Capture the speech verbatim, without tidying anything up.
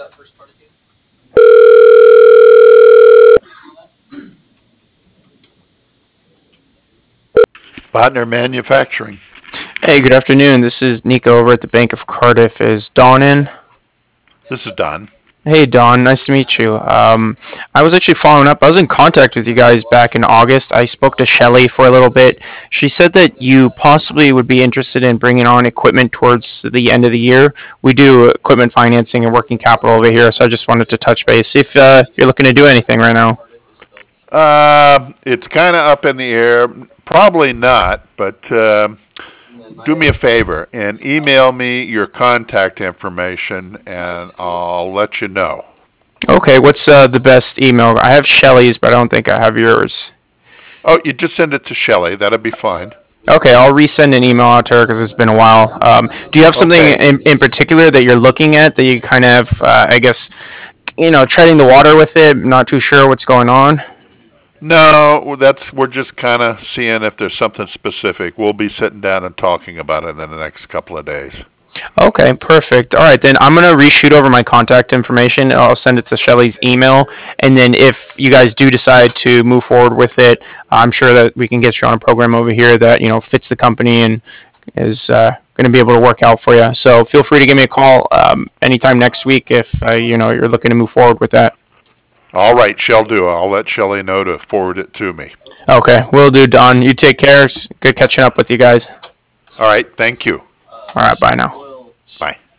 Bodner Manufacturing. Hey, good afternoon. This is Nico over at the Bank of Cardiff. Is Dawn in? This is Don. Hey, Dawn. Nice to meet you. Um, I was actually following up. I was in contact with you guys back in August. I spoke to Shelly for a little bit. She said that you possibly would be interested in bringing on equipment towards the end of the year. We do equipment financing and working capital over here, so I just wanted to touch base. See if uh, you're looking to do anything right now. Uh, it's kind of up in the air. Probably not, but uh, do me a favor and email me your contact information, and I'll let you know. Okay, what's uh, the best email? I have Shelly's, but I don't think I have yours. Oh, you just send it to Shelley. That'll be fine. Okay, I'll resend an email out to her because it's been a while. Um, do you have something Okay. in, in particular that you're looking at that you kind of, uh, I guess, you know, treading the water with it, not too sure what's going on? No, that's we're just kind of seeing if there's something specific. We'll be sitting down and talking about it in the next couple of days. Okay, perfect. All right, then I'm gonna reshoot over my contact information. I'll send it to Shelly's email, and then if you guys do decide to move forward with it, I'm sure that we can get you on a program over here that you know fits the company and is uh, going to be able to work out for you. So feel free to give me a call um, anytime next week if uh, you know you're looking to move forward with that. All right, shall do. I'll let Shelley know to forward it to me. Okay, will do, Don. You take care. It's good catching up with you guys. All right, thank you. All right, bye now. Bye.